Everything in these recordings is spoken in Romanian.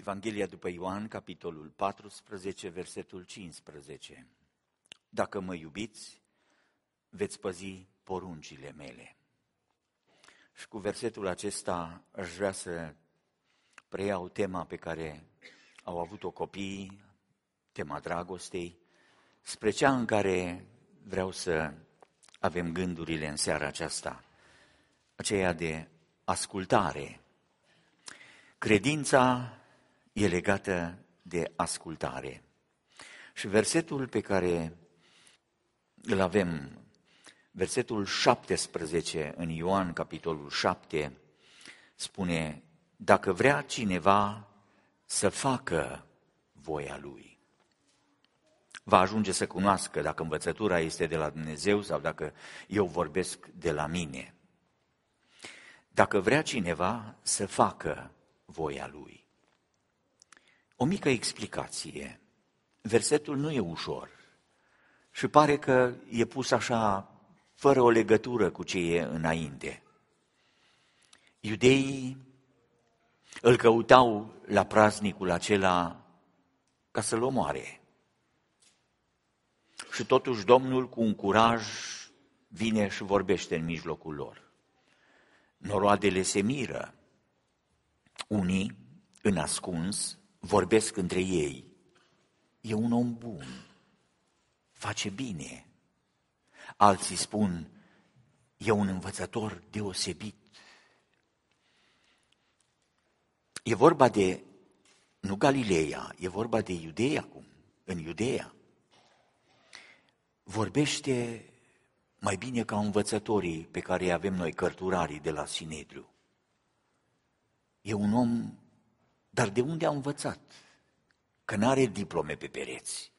Evanghelia după Ioan, capitolul 14, versetul 15. Dacă mă iubiți, veți păzi poruncile mele. Și cu versetul acesta aș vrea să preiau tema pe care au avut-o copiii, tema dragostei, spre cea în care vreau să avem gândurile în seara aceasta, aceea de ascultare. Credința e legată de ascultare. Și versetul pe care îl avem, versetul 17 în Ioan, capitolul 7, spune: dacă vrea cineva să facă voia lui, va ajunge să cunoască dacă învățătura este de la Dumnezeu sau dacă eu vorbesc de la mine. Dacă vrea cineva să facă voia lui. O mică explicație. Versetul nu e ușor și pare că e pus așa, fără o legătură cu ce e înainte. Iudeii îl căutau la praznicul acela ca să-l omoare. Și totuși Domnul cu un curaj vine și vorbește în mijlocul lor. Noroadele se miră. Unii, în ascuns, vorbesc între ei: e un om bun, face bine. Alții spun: e un învățător deosebit. E vorba de, nu Galileea, e vorba de Iudeea acum, în Iudeea. Vorbește mai bine ca învățătorii pe care îi avem noi, cărturarii de la Sinedriu. E un om, dar de unde a învățat? Că n-are diplome pe pereți.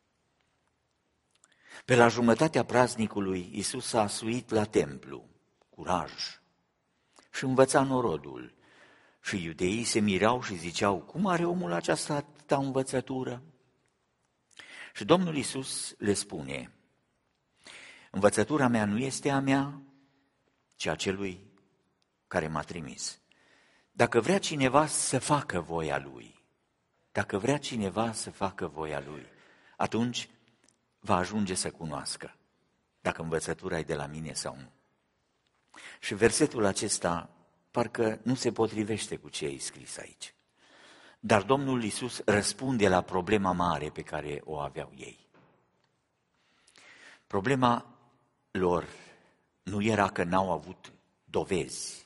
Pe la jumătatea praznicului, Iisus s-a suit la templu, curaj, și învăța norodul. Și iudeii se mirau și ziceau: cum are omul aceasta atâta învățătură? Și Domnul Iisus le spune: învățătura mea nu este a mea, ci a celui care m-a trimis. Dacă vrea cineva să facă voia lui, dacă vrea cineva să facă voia lui, atunci va ajunge să cunoască dacă învățătura e de la mine sau nu. Și versetul acesta parcă nu se potrivește cu ce e scris aici. Dar Domnul Iisus răspunde la problema mare pe care o aveau ei. Problema lor nu era că n-au avut dovezi.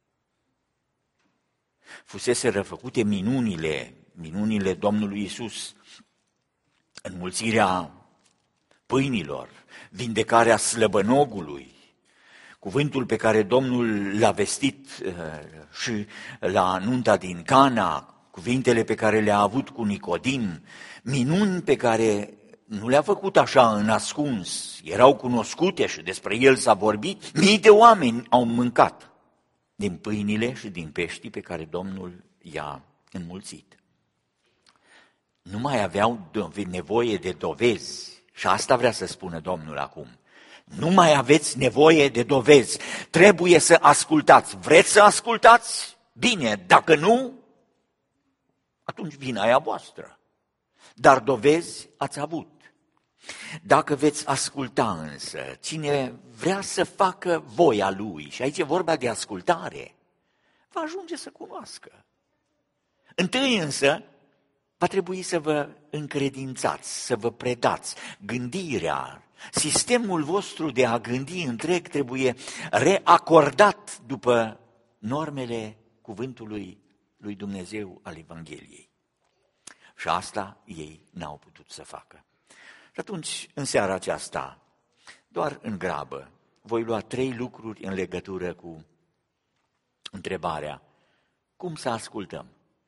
Fuseseră făcute minunile Domnului Iisus, înmulțirea pâinilor, vindecarea slăbănogului, cuvântul pe care Domnul l-a vestit și la nunta din Cana, cuvintele pe care le-a avut cu Nicodim, minuni pe care nu le-a făcut așa în ascuns, erau cunoscute și despre el s-a vorbit. Mii de oameni au mâncat din pâinile și din peștii pe care Domnul i-a înmulțit. Nu mai aveau nevoie de dovezi și asta vrea să spună Domnul acum. Nu mai aveți nevoie de dovezi, trebuie să ascultați. Vreți să ascultați? Bine, dacă nu, atunci vina e a voastră. Dar dovezi ați avut. Dacă veți asculta însă, cine vrea să facă voia lui, și aici e vorba de ascultare, va ajunge să cunoască. Întâi însă va trebui să vă încredințați, să vă predați. Gândirea, sistemul vostru de a gândi întreg trebuie reacordat după normele cuvântului lui Dumnezeu al Evangheliei. Și asta ei n-au putut să facă. Și atunci, în seara aceasta, doar în grabă, voi lua 3 lucruri în legătură cu întrebarea: cum să ascultăm?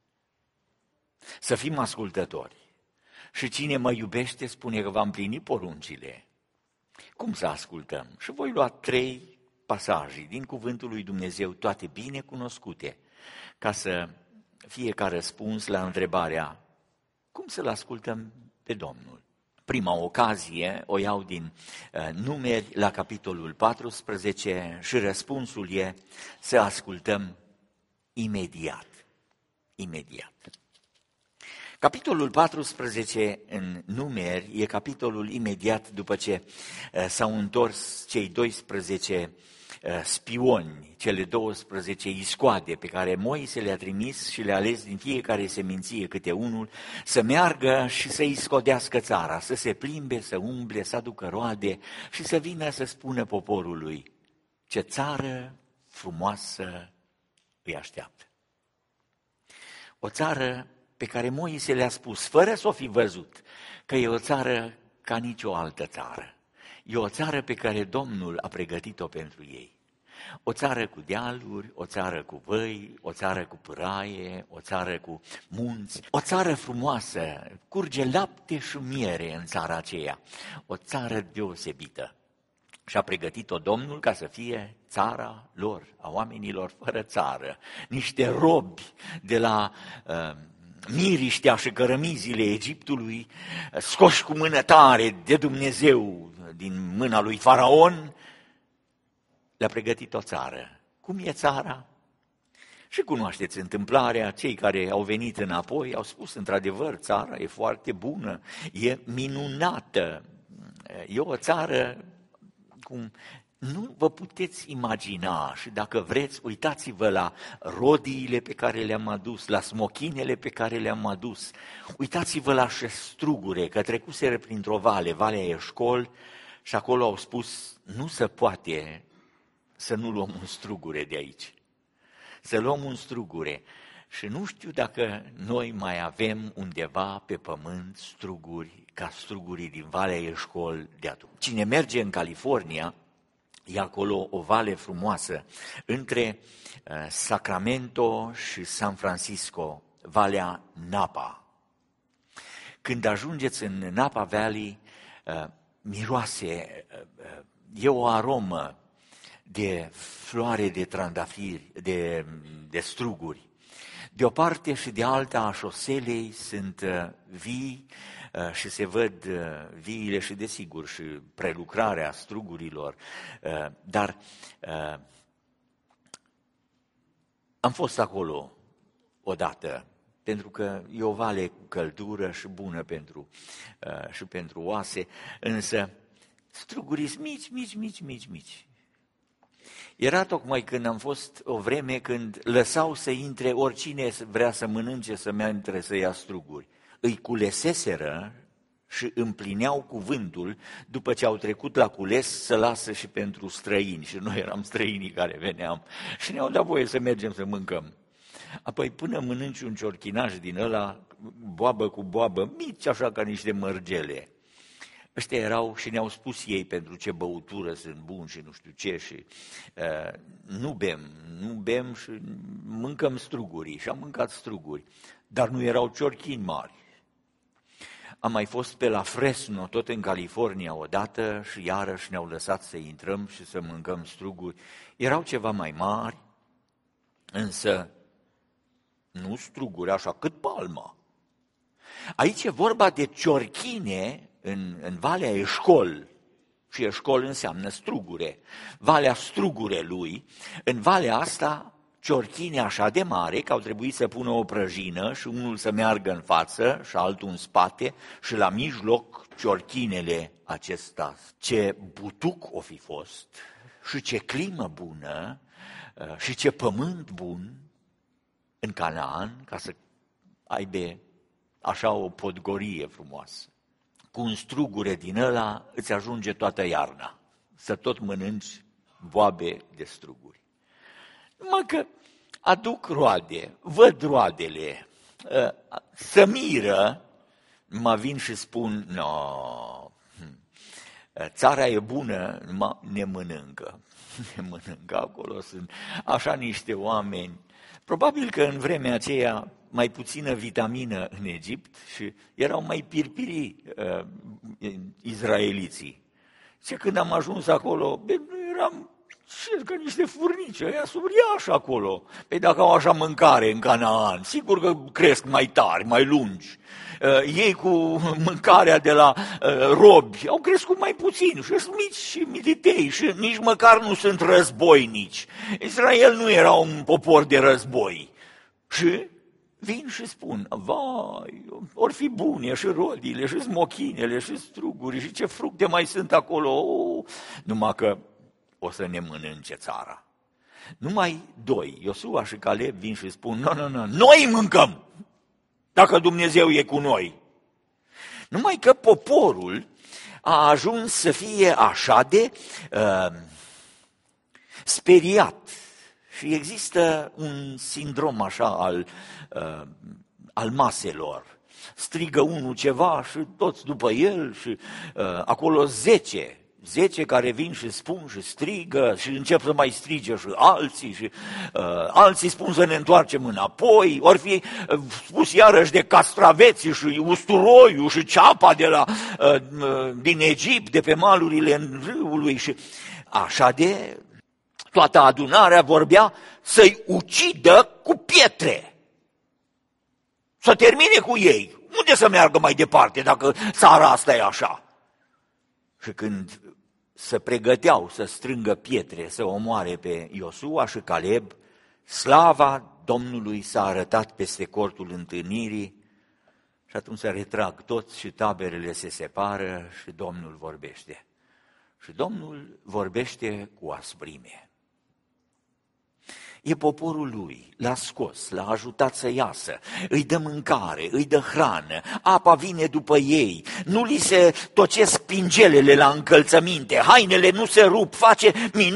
Să fim ascultători. Și cine mă iubește spune că va împlini poruncile. Cum să ascultăm? Și voi lua 3 pasaje din cuvântul lui Dumnezeu, toate bine cunoscute, ca să fie ca răspuns la întrebarea: cum să-L ascultăm pe Domnul? Prima ocazie o iau din Numeri la capitolul 14 și răspunsul e să ascultăm imediat. Imediat. Capitolul 14 în Numeri e capitolul imediat după ce s-au întors cei 12 spioni, cele 12 iscoade pe care Moise le-a trimis și le-a ales din fiecare seminție câte unul să meargă și să iscodească țara, să se plimbe, să umble, să aducă roade și să vină să spună poporului ce țară frumoasă îi așteaptă. O țară pe care Moise le-a spus, fără să o fi văzut, că e o țară ca nicio altă țară. E o țară pe care Domnul a pregătit-o pentru ei. O țară cu dealuri, o țară cu văi, o țară cu pâraie, o țară cu munți, o țară frumoasă, curge lapte și miere în țara aceea, o țară deosebită. Și a pregătit-o Domnul ca să fie țara lor, a oamenilor fără țară, niște robi de la miriștea și cărămizile Egiptului, scoși cu mână tare de Dumnezeu din mâna lui Faraon, le-a pregătit o țară. Cum e țara? Și cunoașteți întâmplarea, cei care au venit înapoi au spus, într-adevăr, țara e foarte bună, e minunată, e o țară cum nu vă puteți imagina și dacă vreți, uitați-vă la rodiile pe care le-am adus, la smochinele pe care le-am adus, uitați-vă la șestrugure, că trecuseră printr-o vale, Valea Eșcol, și acolo au spus, nu se poate să nu luăm un strugure de aici, să luăm un strugure. Și nu știu dacă noi mai avem undeva pe pământ struguri ca strugurii din Valea Eșcol de atunci. Cine merge în California, e acolo o vale frumoasă între Sacramento și San Francisco, Valea Napa. Când ajungeți în Napa Valley, miroase, e o aromă de floare de trandafiri, de struguri. De o parte și de alta a șoselei sunt vii și se văd viile și desigur și prelucrarea strugurilor, dar am fost acolo odată, pentru că e o vale cu căldură și bună și pentru oase, însă strugurii sunt mici. Era tocmai când am fost o vreme când lăsau să intre oricine vrea să mănânce, să intre să ia struguri. Îi culeseseră și împlineau cuvântul după ce au trecut la cules să lasă și pentru străini. Și noi eram străinii care veneam și ne-au dat voie să mergem să mâncăm. Apoi până mănânci un ciorchinaj din ăla, boabă cu boabă, mici așa ca niște mărgele. Ăștia erau și ne-au spus ei pentru ce băutură sunt buni și nu știu ce și nu bem și mâncăm strugurii și am mâncat struguri, dar nu erau ciorchini mari. Am mai fost pe la Fresno, tot în California odată și iarăși ne-au lăsat să intrăm și să mâncăm struguri. Erau ceva mai mari, însă nu struguri așa cât palma. Aici e vorba de ciorchine în Valea Eșcol, și Eșcol înseamnă strugure, Valea Strugurelui, în valea asta ciorchine așa de mare că au trebuit să pună o prăjină și unul să meargă în față și altul în spate și la mijloc ciorchinele acesta. Ce butuc o fi fost și ce climă bună și ce pământ bun în Canaan ca să aibă așa o podgorie frumoasă. Cu un strugure din ăla îți ajunge toată iarna, să tot mănânci boabe de struguri. Numai că aduc roade, văd roadele, să miră, mă vin și spun, țara e bună, numai ne mănâncă acolo, sunt așa niște oameni. Probabil că în vremea aceea mai puțină vitamină în Egipt și erau mai pirpirii izraeliții. Și când am ajuns acolo, eram ca niște furnici, ăia sunt uriași acolo. Păi dacă au așa mâncare în Canaan, sigur că cresc mai tari, mai lungi. Ei cu mâncarea de la robi au crescut mai puțin și sunt mici și mititei și nici măcar nu sunt războinici. Israel nu era un popor de război. Și vin și spun, vai, or fi bune și rodile, și smochinele, și struguri, și ce fructe mai sunt acolo, numai că o să ne mănânce țara. Numai doi, Iosua și Caleb, vin și spun, nu, noi mâncăm, dacă Dumnezeu e cu noi. Numai că poporul a ajuns să fie așa de speriat. Și există un sindrom așa al maselor. Strigă unul ceva și toți după el și acolo 10 care vin și spun și strigă și încep să mai strige și alții spun să ne întoarcem înapoi, ori fi spus iarăși de castraveții și usturoiul și ceapa din Egipt, de pe malurile râului și așa de... Toată adunarea vorbea să-i ucidă cu pietre, să termine cu ei. Unde să meargă mai departe dacă țara asta e așa? Și când se pregăteau să strângă pietre, să omoare pe Iosua și Caleb, slava Domnului s-a arătat peste cortul întâlnirii și atunci se retrag toți și taberele se separă și Domnul vorbește. Și Domnul vorbește cu asprime. E poporul lui, l-a scos, l-a ajutat să iasă, îi dă mâncare, îi dă hrană, apa vine după ei, nu li se tocesc pingelele la încălțăminte, hainele nu se rup, face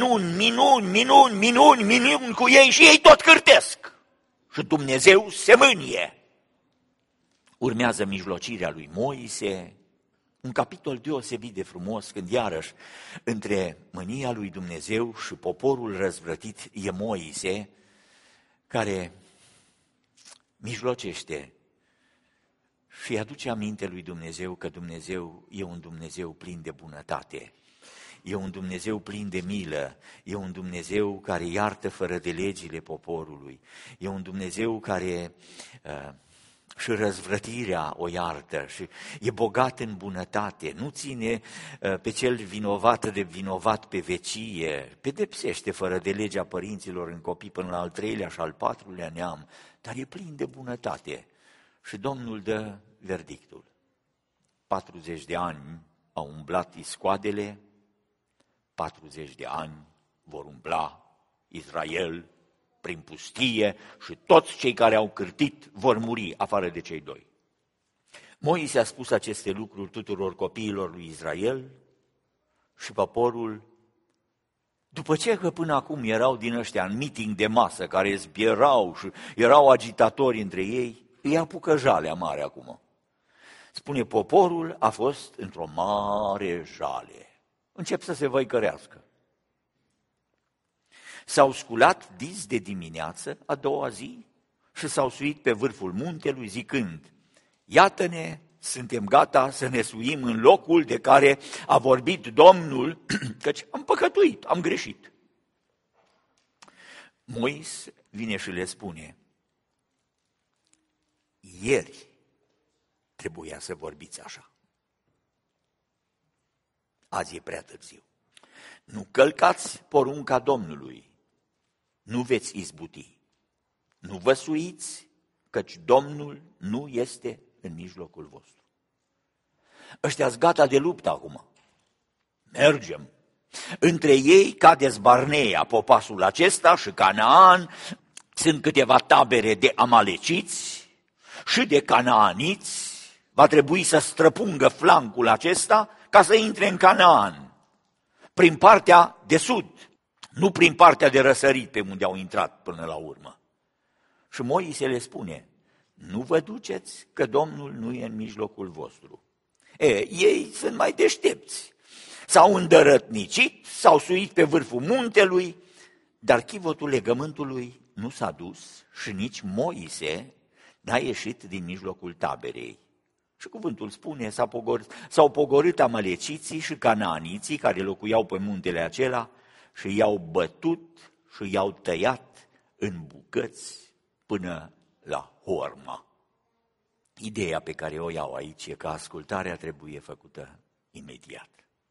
minuni cu ei și ei tot cârtesc. Și Dumnezeu se mânie. Urmează mijlocirea lui Moise, un capitol deosebit de frumos, când iarăși între mânia lui Dumnezeu și poporul răzvrătit e Moise, care mijlocește și aduce aminte lui Dumnezeu că Dumnezeu e un Dumnezeu plin de bunătate, e un Dumnezeu plin de milă, e un Dumnezeu care iartă fără de legile poporului, e un Dumnezeu care... și răzvrătirea o iartă și e bogat în bunătate, nu ține pe cel vinovat de vinovat pe vecie, pedepsește fără de legea părinților în copii până la al 3-lea și al 4-lea neam, dar e plin de bunătate și Domnul dă verdictul. 40 de ani au umblat iscoadele, 40 de ani vor umbla Israel prin pustie și toți cei care au cârtit vor muri, afară de cei doi. Moise a spus aceste lucruri tuturor copiilor lui Israel și poporul, după ce că până acum erau din ăștia în meeting de masă, care zbierau și erau agitatori între ei, îi apucă jalea mare acum. Spune, poporul a fost într-o mare jale. Încep să se văicărească. S-au sculat dis de dimineață, a doua zi, și s-au suit pe vârful muntelui zicând, iată-ne, suntem gata să ne suim în locul de care a vorbit Domnul, căci am păcătuit, am greșit. Moise vine și le spune, ieri trebuia să vorbiți așa. Azi e prea târziu. Nu călcați porunca Domnului, nu veți izbuti. Nu vă suiți, căci Domnul nu este în mijlocul vostru. Ăștia-s gata de luptă acum. Mergem. Între ei cade Barnea, popasul acesta și Canaan, sunt câteva tabere de amaleciți și de canaaniți. Va trebui să străpungă flancul acesta ca să intre în Canaan, prin partea de sud, nu prin partea de răsărit pe unde au intrat până la urmă. Și Moise le spune, nu vă duceți că Domnul nu e în mijlocul vostru. Ei sunt mai deștepți, s-au îndărătnicit, s-au suit pe vârful muntelui, dar chivotul legământului nu s-a dus și nici Moise n-a ieșit din mijlocul taberei. Și cuvântul spune, s-au pogorât amaleciții și canaaniții care locuiau pe muntele acela și i-au bătut și i-au tăiat în bucăți până la Horma. Ideea pe care o iau aici e că ascultarea trebuie făcută imediat.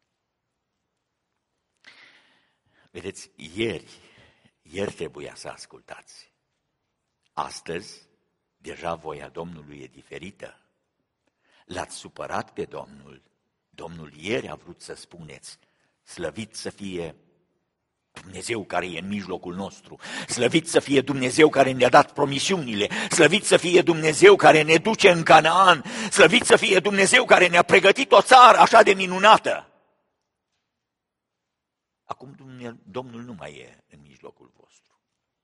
Vedeți, ieri trebuia să ascultați. Astăzi, Deja voia Domnului e diferită. L-ați supărat pe Domnul. Domnul ieri a vrut să spuneți, slăvit să fie Dumnezeu care e în mijlocul nostru, slăvit să fie Dumnezeu care ne-a dat promisiunile, slăvit să fie Dumnezeu care ne duce în Canaan, slăvit să fie Dumnezeu care ne-a pregătit o țară așa de minunată. Acum Domnul nu mai e în mijlocul vostru.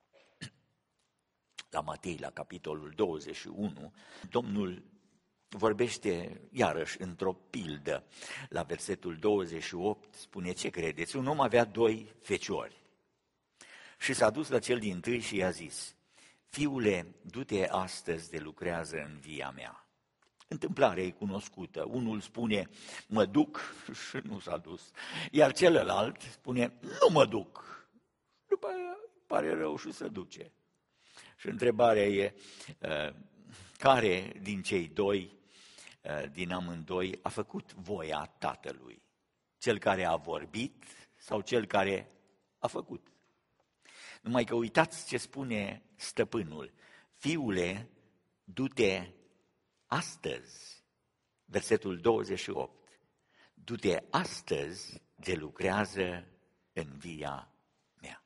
La Matei, la capitolul 21, Domnul vorbește iarăși într-o pildă. La versetul 28 spune, ce credeți? Un om avea 2 feciori și s-a dus la cel dintâi și i-a zis, fiule, du-te astăzi de lucrează în via mea. Întâmplarea e cunoscută. Unul spune, mă duc și nu s-a dus. Iar celălalt spune, nu mă duc. După aia pare rău și se duce. Și întrebarea e, care din cei 2, din amândoi, a făcut voia tatălui? Cel care a vorbit sau cel care a făcut? Numai că uitați ce spune stăpânul. Fiule, du-te astăzi, versetul 28, du-te astăzi de lucrează în via mea.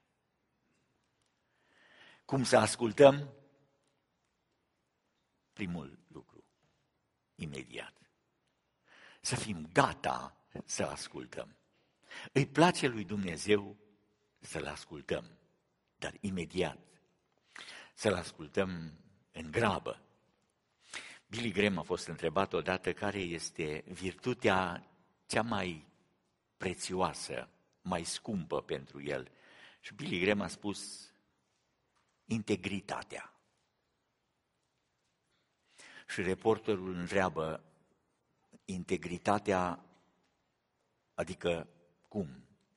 Cum să ascultăm? Primul lucru, imediat. Să fim gata să ascultăm. Îi place lui Dumnezeu să-L ascultăm, dar imediat. Să-L ascultăm în grabă. Billy Graham a fost întrebat odată care este virtutea cea mai prețioasă, mai scumpă pentru el. Și Billy Graham a spus integritatea. Și reporterul întreabă, integritatea, adică cum?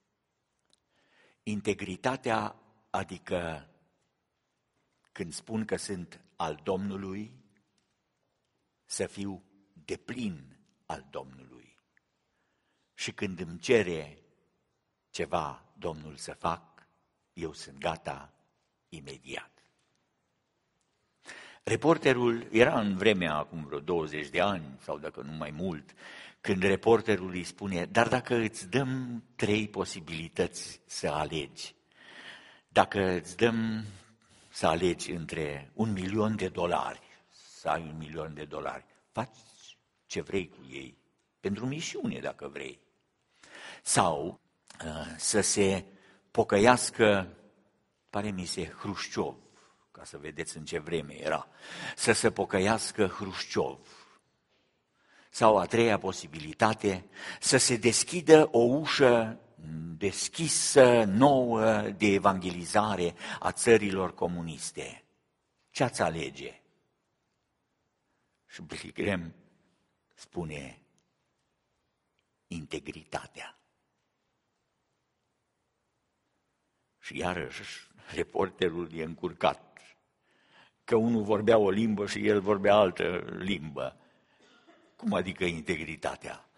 Integritatea, adică când spun că sunt al Domnului, să fiu deplin al Domnului. Și când îmi cere ceva Domnul să fac, eu sunt gata imediat. Reporterul era în vremea acum vreo 20 de ani, sau dacă nu mai mult, când reporterul îi spune, dar dacă îți dăm 3 posibilități să alegi, dacă îți dăm să alegi între $1.000.000, să ai $1.000.000, faci ce vrei cu ei, pentru misiune dacă vrei. Sau să se pocăiască, pare mi se, Hrușciov, ca să vedeți în ce vreme era, să se pocăiască Hrușciov. Sau a 3-a posibilitate, să se deschidă o ușă deschisă, nouă, de evangelizare a țărilor comuniste. Ce ați alege? Și Billy Graham spune integritatea. Și iarăși reporterul e încurcat, că unul vorbea o limbă și el vorbea altă limbă. Cum adică integritatea?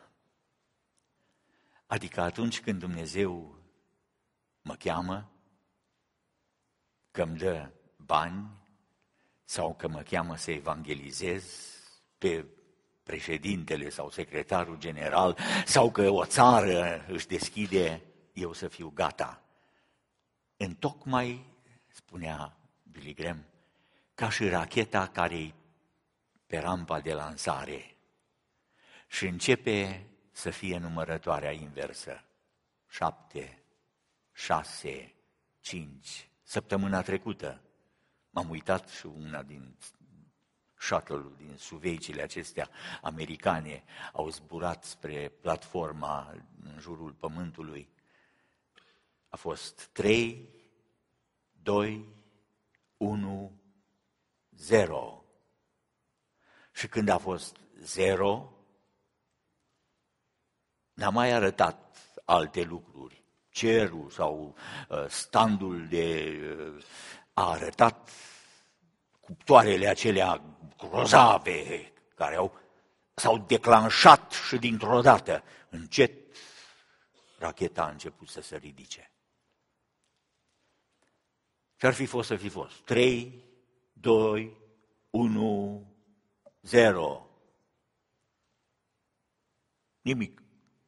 Adică atunci când Dumnezeu mă cheamă, că îmi dă bani sau că mă cheamă să evangelizez pe președintele sau secretarul general sau că o țară își deschide, eu să fiu gata. Întocmai, spunea Billy Graham, ca și racheta care-i pe rampa de lansare și începe să fie numărătoarea inversă. 7, 6, 5. Săptămâna trecută m-am uitat și una din shuttle-ul, din suveicile acestea americane au zburat spre platforma în jurul pământului. A fost 3, 2, 1, 0. Și când a fost 0, n-a mai arătat alte lucruri. Cerul sau standul a arătat cuptoarele acelea grozave care s-au declanșat și dintr-o dată, încet, racheta a început să se ridice. Ce-ar fi fost să fi fost? 3, 2, 1, 0. Nimic.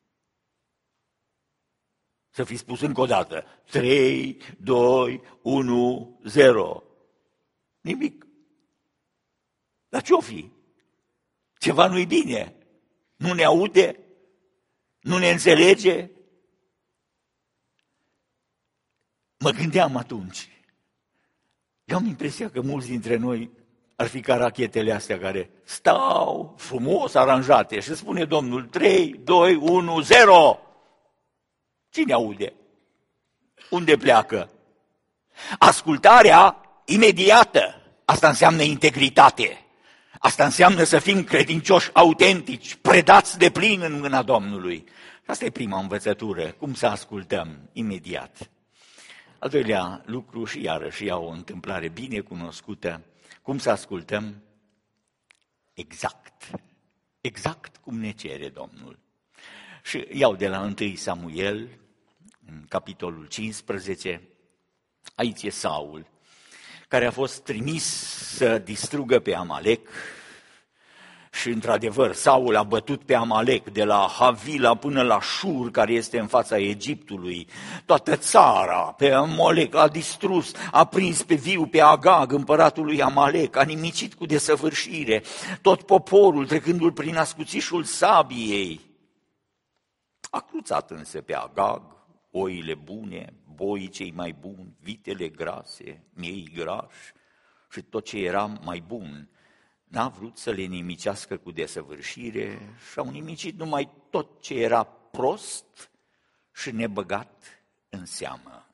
Să fi spus încă o dată, 3, 2, 1, 0. Nimic. Dar ce-o fi? Ceva nu-i bine. Nu ne aude? Nu ne înțelege? Mă gândeam atunci. Eu am impresia că mulți dintre noi ar fi ca rachetele astea care stau frumos aranjate și spune Domnul 3, 2, 1, 0. Cine aude? Unde pleacă? Ascultarea imediată. Asta înseamnă integritate. Asta înseamnă să fim credincioși autentici, predați de plin în mâna Domnului. Asta e prima învățătură, cum să ascultăm imediat. Al doilea lucru, și iarăși iau o întâmplare bine cunoscută, cum să ascultăm exact cum ne cere Domnul. Și iau de la 1 Samuel, în capitolul 15, aici e Saul, care a fost trimis să distrugă pe Amalek. Și într-adevăr, Saul a bătut pe Amalek de la Havila până la Șur, care este în fața Egiptului. Toată țara pe Amalek a distrus, a prins pe viu pe Agag, împăratul lui Amalek, a nimicit cu desăvârșire tot poporul, trecându-l prin ascuțișul sabiei. A cruțat însă pe Agag oile bune, boii cei mai buni, vitele grase, miei grași și tot ce era mai bun. N-a vrut să le nimicească cu desăvârșire și au nimicit numai tot ce era prost și nebăgat în seamă.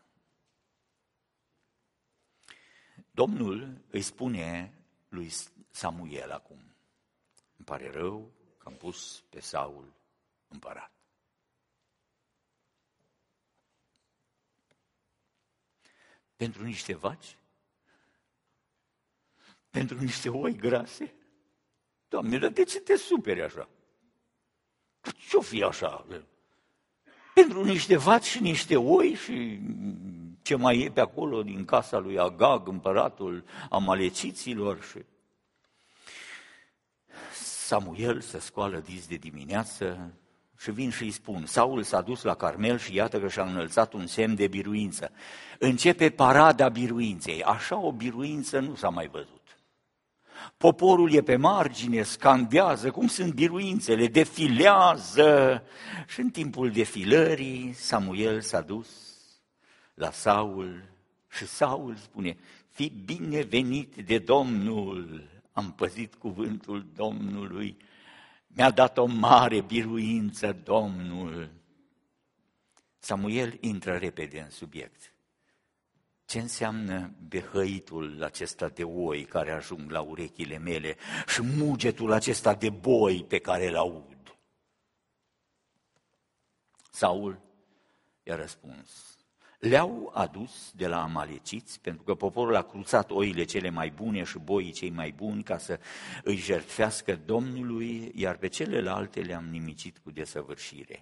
Domnul îi spune lui Samuel acum, îmi pare rău că am pus pe Saul împărat. Pentru niște vaci? Pentru niște oi grase? Doamne, dar de ce te superi așa? Ce-o fi așa? Pentru niște vaci și niște oi și ce mai e pe acolo din casa lui Agag, împăratul amaleciților. Și Samuel se scoală dis de dimineață și vin și îi spun, Saul s-a dus la Carmel și iată că și-a înălțat un semn de biruință. Începe parada biruinței, așa o biruință nu s-a mai văzut. Poporul e pe margine, scandează, cum sunt biruințele, defilează. Și în timpul defilării, Samuel s-a dus la Saul și Saul spune, fii binevenit de Domnul, am păzit cuvântul Domnului, mi-a dat o mare biruință Domnul. Samuel intră repede în subiect. Ce înseamnă behăitul acesta de oi care ajung la urechile mele și mugetul acesta de boi pe care îl aud? Saul i-a răspuns, le-au adus de la amaleciți, pentru că poporul a cruțat oile cele mai bune și boii cei mai buni ca să îi jertfească Domnului, iar pe celelalte le-am nimicit cu desăvârșire.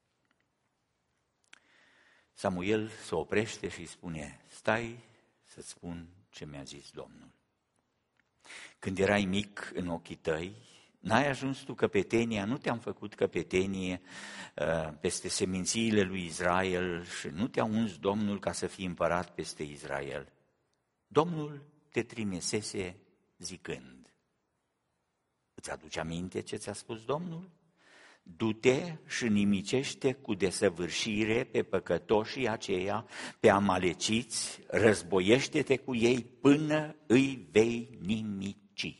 Samuel se oprește și îi spune, stai să-ți spun ce mi-a zis Domnul. Când erai mic în ochii tăi, n-ai ajuns tu căpetenia, nu te-am făcut căpetenie peste semințiile lui Israel și nu te-a uns Domnul ca să fii împărat peste Israel. Domnul te trimisese zicând, îți aduce aminte ce ți-a spus Domnul? Du-te și nimicește cu desăvârșire pe păcătoșii aceia, pe amaleciți, războiește-te cu ei până îi vei nimici.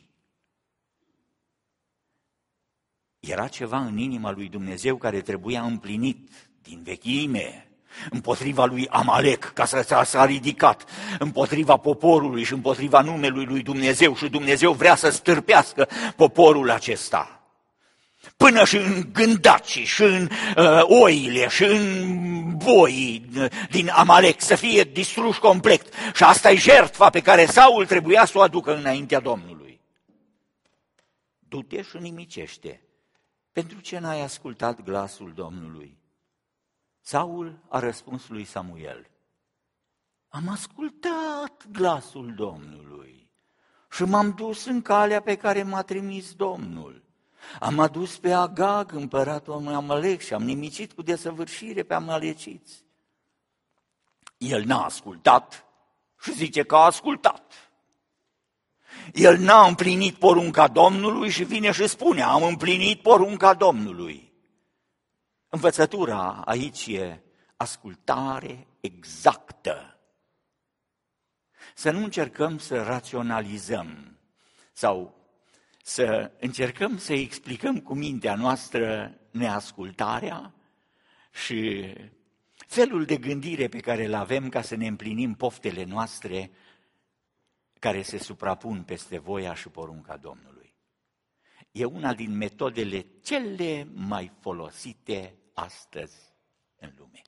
Era ceva în inima lui Dumnezeu care trebuia împlinit din vechime, împotriva lui Amalek, ca să s-a ridicat, împotriva poporului și împotriva numelui lui Dumnezeu și Dumnezeu vrea să stârpească poporul acesta. Până și în gândacii, și în oile, și în boii din Amalek să fie distruși complet. Și asta e jertfa pe care Saul trebuia să o aducă înaintea Domnului. Du-te și nimicește. Pentru ce n-ai ascultat glasul Domnului? Saul a răspuns lui Samuel, am ascultat glasul Domnului. și m-am dus în calea pe care m-a trimis Domnul. Am adus pe Agag, împăratul Amalek, și am nimicit cu desăvârșire pe amaleciți. El n-a ascultat și zice că a ascultat. El n-a împlinit porunca Domnului și vine și spune, am împlinit porunca Domnului. Învățătura aici e ascultare exactă. Să nu încercăm să raționalizăm sau să încercăm să explicăm cu mintea noastră neascultarea și felul de gândire pe care îl avem ca să ne împlinim poftele noastre care se suprapun peste voia și porunca Domnului. E una din metodele cele mai folosite astăzi în lume.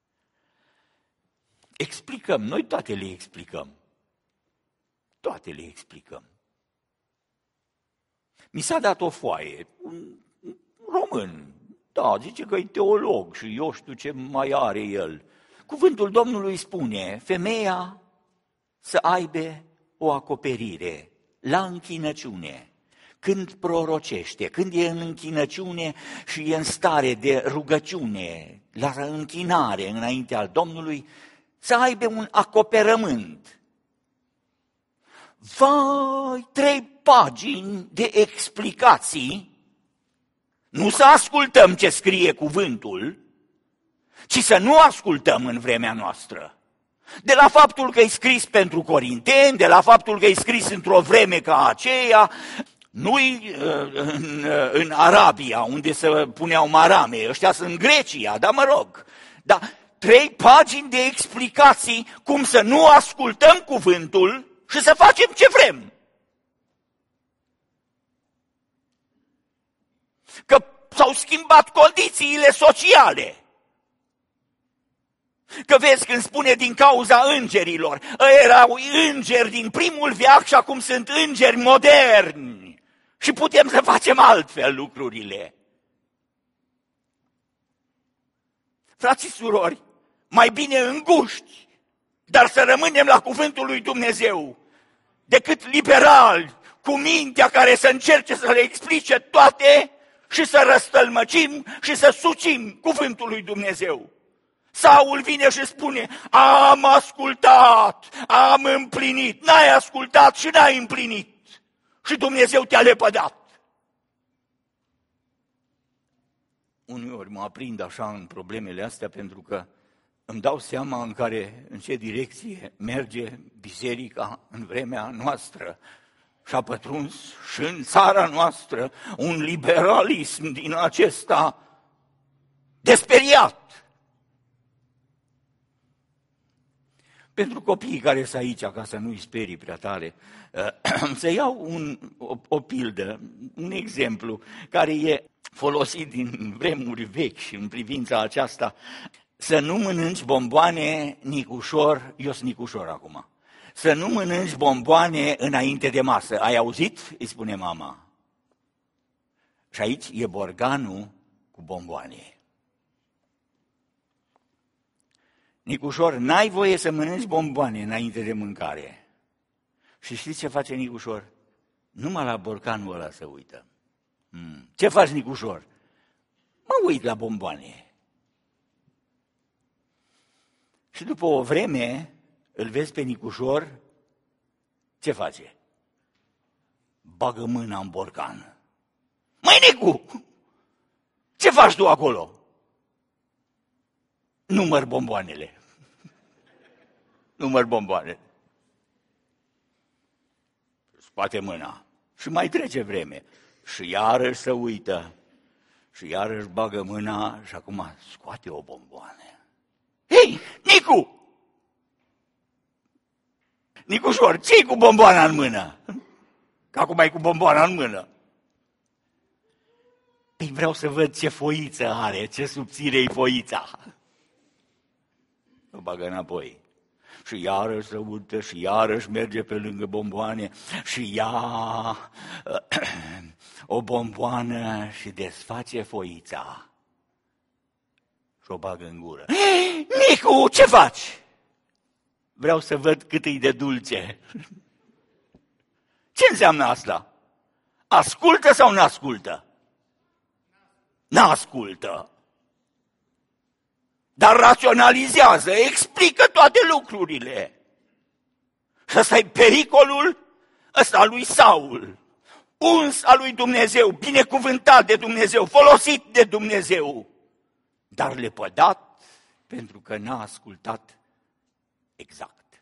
Explicăm, noi toate le explicăm. Toate le explicăm. Mi s-a dat o foaie, un român, da, zice că e teolog și eu știu ce mai are el. Cuvântul Domnului spune, femeia să aibă o acoperire la închinăciune, când prorocește, când e în închinăciune și e în stare de rugăciune, la închinare înaintea Domnului, să aibă un acoperământ. Vai, 3 pagini de explicații, nu să ascultăm ce scrie cuvântul, ci să nu ascultăm în vremea noastră. De la faptul că e scris pentru corinteni, de la faptul că e scris într-o vreme ca aceea, nu-i în Arabia, unde se puneau marame, ăștia sunt în Grecia, dar mă rog, dar 3 pagini de explicații cum să nu ascultăm cuvântul și să facem ce vrem. Că s-au schimbat condițiile sociale. Că vezi când spune din cauza îngerilor, erau îngeri din primul veac și acum sunt îngeri moderni și putem să facem altfel lucrurile. Frații și surori, mai bine înguști, dar să rămânem la cuvântul lui Dumnezeu, decât liberali, cu mintea care să încerce să le explice toate și să răstălmăcim și să sucim cuvântul lui Dumnezeu. Saul vine și spune, am ascultat, am împlinit, n-ai ascultat și n-ai împlinit și Dumnezeu te-a lepădat. Uneori mă aprind așa în problemele astea pentru că îmi dau seama în ce direcție merge biserica în vremea noastră. Și a pătruns și în țara noastră un liberalism din acesta desperiat. Pentru copiii care sunt aici, ca să nu-i sperii prea tare, să iau o pildă, un exemplu care e folosit din vremuri vechi și în privința aceasta. Să nu mănânci bomboane, Nicușor, eu sunt Nicușor acum, să nu mănânci bomboane înainte de masă. Ai auzit? Îi spune mama. Și aici e borganul cu bomboane. Nicușor, n-ai voie să mănânci bomboane înainte de mâncare. Și știți ce face Nicușor? Numai la borcanul ăla se uită. Ce faci, Nicușor? Mă uit la bomboane. Și după o vreme îl vezi pe Nicușor, ce face? Bagă mâna în borcan. Măi, Nicu, ce faci tu acolo? Număr bomboanele. Număr bomboanele. Scoate mâna și mai trece vreme. Și iarăși se uită și iarăși bagă mâna și acum scoate o bomboană. Hei, Nicu! Nicușor, ce-i cu bomboana în mână? Că acum ai cu bomboana în mână. Păi vreau să văd ce foiță are, ce subțire-i foița. O bagă înapoi. Și iarăși se uită și iarăși merge pe lângă bomboane și ia o bomboană și desface foița. Și o bagă în gură. Nicu, ce faci? Vreau să văd cât e de dulce. Ce înseamnă asta? Ascultă sau nu ascultă? N-ascultă. Dar raționalizează, explică toate lucrurile. Și ăsta e pericolul ăsta al lui Saul. Uns al lui Dumnezeu, binecuvântat de Dumnezeu, folosit de Dumnezeu, dar lepădat pentru că n-a ascultat exact.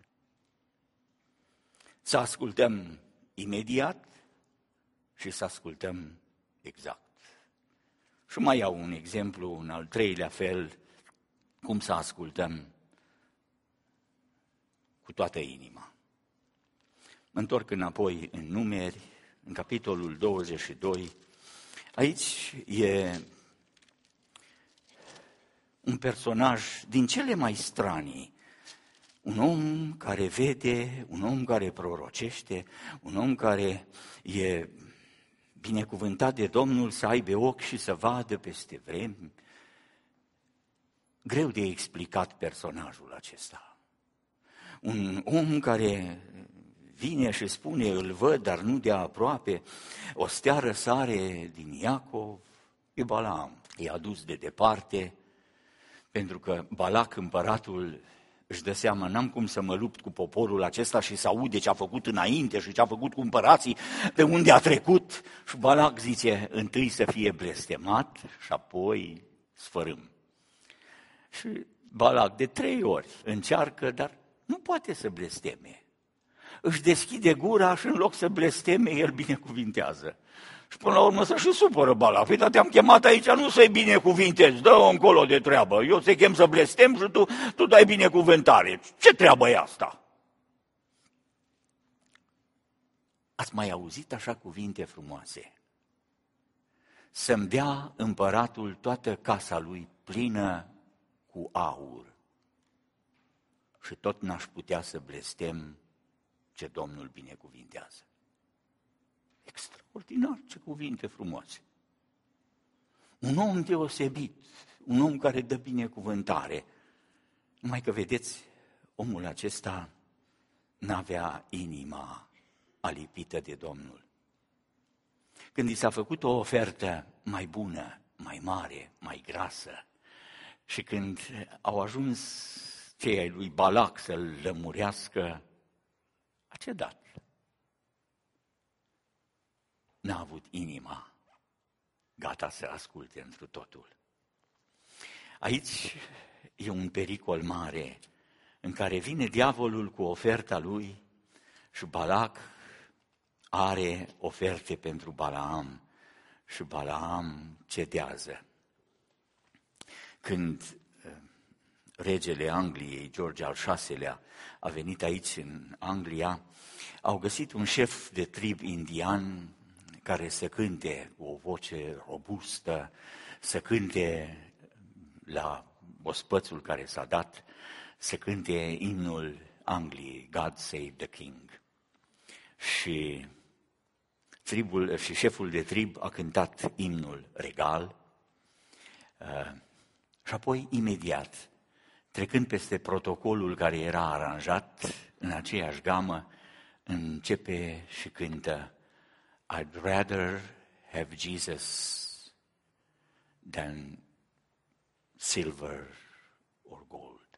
Să ascultăm imediat și să ascultăm exact. Și mai iau un exemplu, un al treilea fel, cum să ascultăm cu toată inima. Mă întorc înapoi în Numeri, în capitolul 22. Aici e un personaj din cele mai stranii. Un om care vede, un om care prorocește, un om care e binecuvântat de Domnul să aibă ochi și să vadă peste vremi. Greu de explicat personajul acesta. Un om care vine și spune, îl văd, dar nu de aproape, o stea răsare din Iacov, e Balaam. E adus de departe, pentru că Balac, împăratul, își dă seama, n-am cum să mă lupt cu poporul acesta și să aude ce a făcut înainte și ce a făcut cu împărații, de unde a trecut. Și Balac zice, întâi să fie blestemat și apoi sfărâm. Și Balac de 3 ori încearcă, dar nu poate să blesteme. Își deschide gura și în loc să blesteme, el binecuvintează. Și până la urmă să și supără Balac. Păi, dar te-am chemat aici nu să-i binecuvintezi, dă-o încolo de treabă. Eu te chem să blestem și tu dai binecuvântare. Ce treabă e asta? Ați mai auzit așa cuvinte frumoase? Să-mi dea împăratul toată casa lui plină cu aur și tot n-aș putea să blestem ce Domnul binecuvintează. Extraordinar, ce cuvinte frumoase. Un om deosebit, un om care dă binecuvântare. Numai că, vedeți, omul acesta n-avea inima alipită de Domnul. Când i s-a făcut o ofertă mai bună, mai mare, mai grasă, și când au ajuns cei ai lui Balac să-l lămurească, a cedat. N-a avut inima gata să asculte întru totul. Aici e un pericol mare în care vine diavolul cu oferta lui și Balac are oferte pentru Balaam și Balaam cedează. Când regele Angliei, George al VI-lea, a venit aici în Anglia, au găsit un șef de trib indian care să cânte cu o voce robustă, să cânte la ospățul care s-a dat, să cânte imnul Angliei, God Save the King. Și șeful de trib a cântat imnul regal și apoi imediat, trecând peste protocolul care era aranjat în aceeași gamă, începe și cântă I'd rather have Jesus than silver or gold.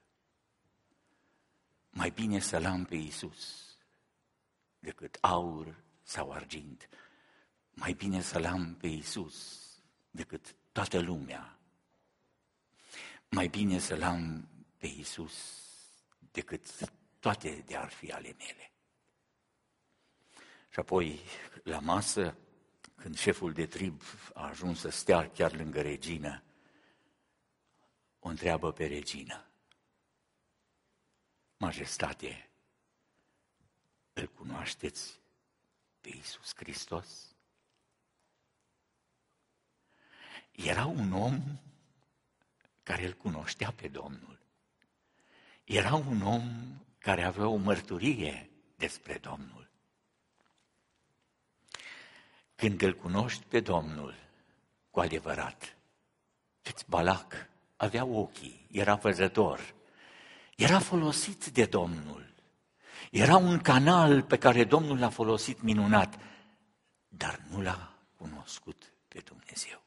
Mai bine să-L am pe Iisus decât aur sau argint. Mai bine să-L am pe Iisus decât toată lumea. Mai bine să-L am pe Iisus decât toate de-ar fi ale mele. Și apoi, la masă, când șeful de trib a ajuns să stea chiar lângă regină, o întreabă pe regină: Majestate, îl cunoașteți pe Iisus Hristos? Era un om care îl cunoștea pe Domnul. Era un om care avea o mărturie despre Domnul. Când îl cunoști pe Domnul cu adevărat, vedeți, Balac avea ochii, era văzător, era folosit de Domnul, Era un canal pe care Domnul l-a folosit minunat, dar nu l-a cunoscut pe Dumnezeu.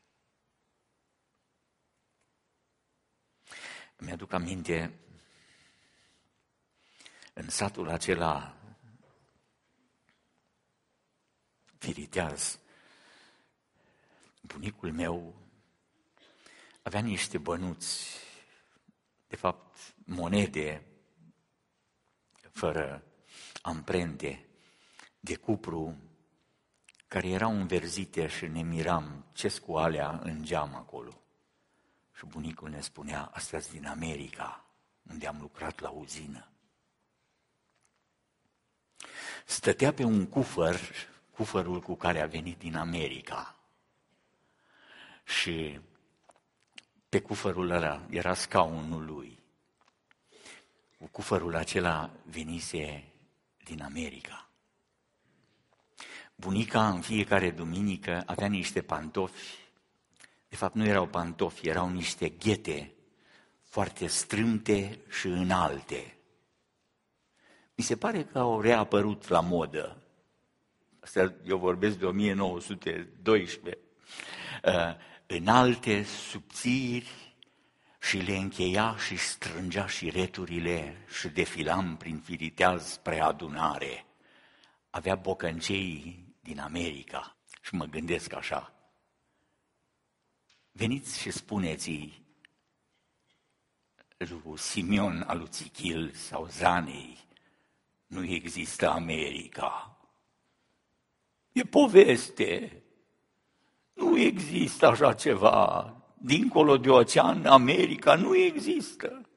Mi-aduc aminte, în satul acela Firiteaz, bunicul meu avea niște bănuți, de fapt monede fără amprente de cupru, care erau înverzite și ne miram ce-s cu alea în geam acolo. Și bunicul ne spunea, astea-s din America, unde am lucrat la uzină. Stătea pe un cufărul cu care a venit din America. Și pe cufărul ăla era scaunul lui. Cu cufărul acela venise din America. Bunica în fiecare duminică avea niște pantofi. De fapt nu erau pantofi, erau niște ghete foarte strâmte și înalte. Mi se pare că au reapărut la modă. Asta eu vorbesc de 1912. Înalte, subțiri, și le încheia și strângea șireturile și defilam prin Firiteaz spre adunare. Avea bocăncei din America și mă gândesc așa. Veniți și spuneți-i lui Simeon Aluțichil sau Zanei, nu există America. E poveste. Nu există așa ceva. Dincolo de ocean, America nu există.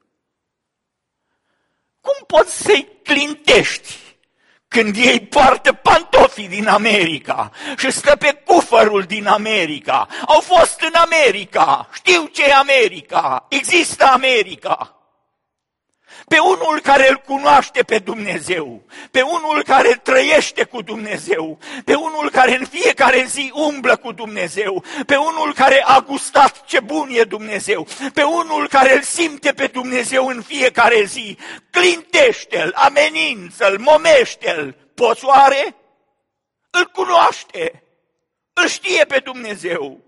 Cum poți să-i clintești când ei poartă pantofii din America și stă pe cufărul din America? Au fost în America, știu ce e America, există America. Pe unul care îl cunoaște pe Dumnezeu, pe unul care trăiește cu Dumnezeu, pe unul care în fiecare zi umblă cu Dumnezeu, pe unul care a gustat ce bun e Dumnezeu, pe unul care îl simte pe Dumnezeu în fiecare zi, clintește-l, amenință-l, momește-l, poți oare? Îl cunoaște, îl știe pe Dumnezeu.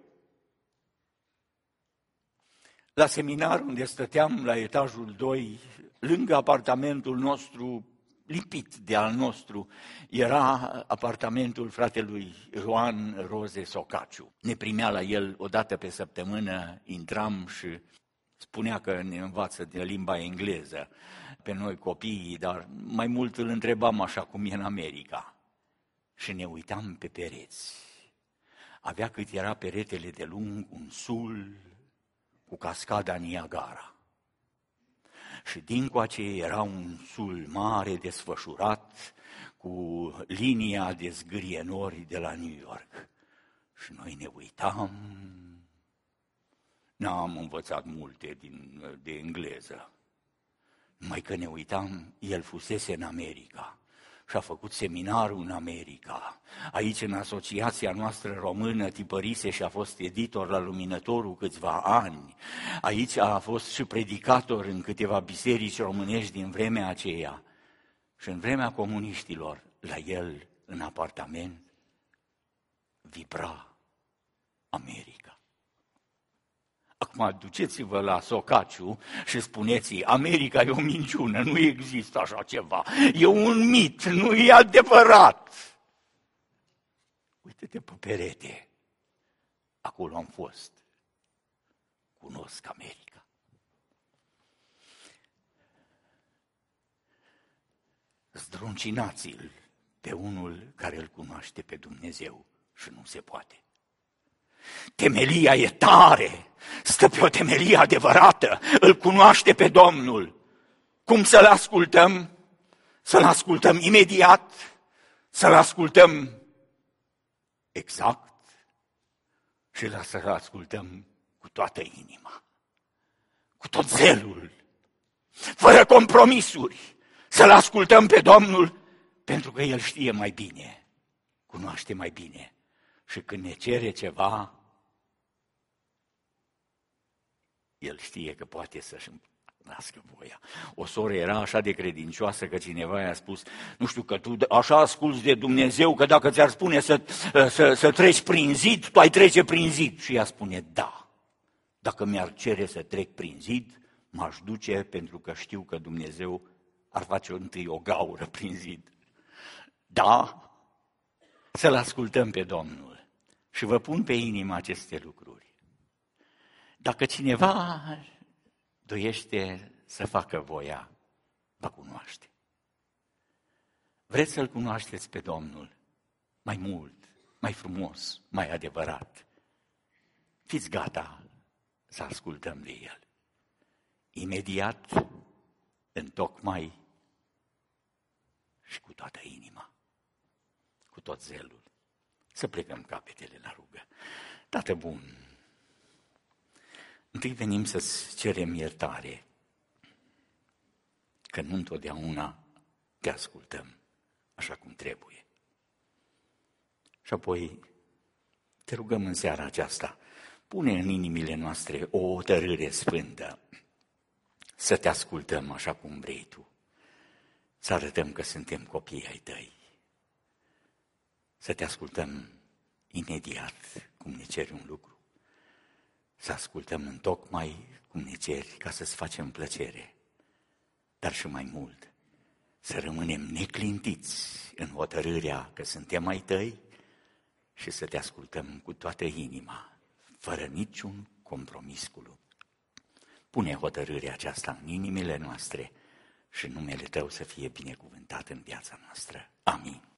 La seminar unde stăteam la etajul 2, lângă apartamentul nostru, lipit de al nostru, era apartamentul fratelui Ioan Roze Socaciu. Ne primea la el o dată pe săptămână, intram și spunea că ne învață de limba engleză pe noi copiii, dar mai mult îl întrebam așa cum e în America. Și ne uitam pe pereți. Avea cât era peretele de lung, un sul cu cascada Niagara. Și dincoace era un sul mare desfășurat cu linia de zgârienori de la New York. Și noi ne uitam, n-am învățat multe de engleză, numai că ne uitam, el fusese în America și a făcut seminarul în America. Aici, în asociația noastră română, tipărise și a fost editor la Luminătorul câțiva ani. Aici a fost și predicator în câteva biserici românești din vremea aceea. Și în vremea comuniștilor, la el, în apartament, vibra America. Acum duceți-vă la Socaciu și spuneți-i, America e o minciună, nu există așa ceva, e un mit, nu e adevărat. Uite-te pe perete, acolo am fost, cunosc America. Zdruncinați-l pe unul care îl cunoaște pe Dumnezeu și nu se poate. Temelia e tare, stă pe o temelie adevărată, îl cunoaște pe Domnul. Cum să-l ascultăm? Să-l ascultăm imediat, să-l ascultăm exact și să-l ascultăm cu toată inima, cu tot zelul, fără compromisuri, să-l ascultăm pe Domnul, pentru că El știe mai bine, cunoaște mai bine. Și când ne cere ceva, El știe că poate să-și Lască voia. O soră era așa de credincioasă că cineva i-a spus, nu știu, că tu așa asculți de Dumnezeu, că dacă ți-ar spune să treci prin zid, tu ai trece prin zid. Și ea spune, da, dacă mi-ar cere să trec prin zid, m-aș duce pentru că știu că Dumnezeu ar face întâi o gaură prin zid. Da, să-L ascultăm pe Domnul. Și vă pun pe inimă aceste lucruri. Dacă cineva doiește să facă voia, va cunoaște. Vreți să-L cunoașteți pe Domnul mai mult, mai frumos, mai adevărat? Fiți gata să ascultăm de El. Imediat, întocmai și cu toată inima, cu tot zelul. Să plecăm capetele la rugă. Tată bun, întâi venim să-ți cerem iertare, că nu întotdeauna te ascultăm așa cum trebuie. Și apoi te rugăm în seara aceasta, pune în inimile noastre o hotărâre sfântă, să te ascultăm așa cum vrei tu, să arătăm că suntem copii ai tăi, să te ascultăm imediat cum ne ceri un lucru, să ascultăm întocmai cum ne ceri ca să-ți facem plăcere, dar și mai mult, să rămânem neclintiți în hotărârea că suntem ai tăi și să te ascultăm cu toată inima, fără niciun compromis cu lumea. Pune hotărârea aceasta în inimile noastre și numele Tău să fie binecuvântat în viața noastră. Amin.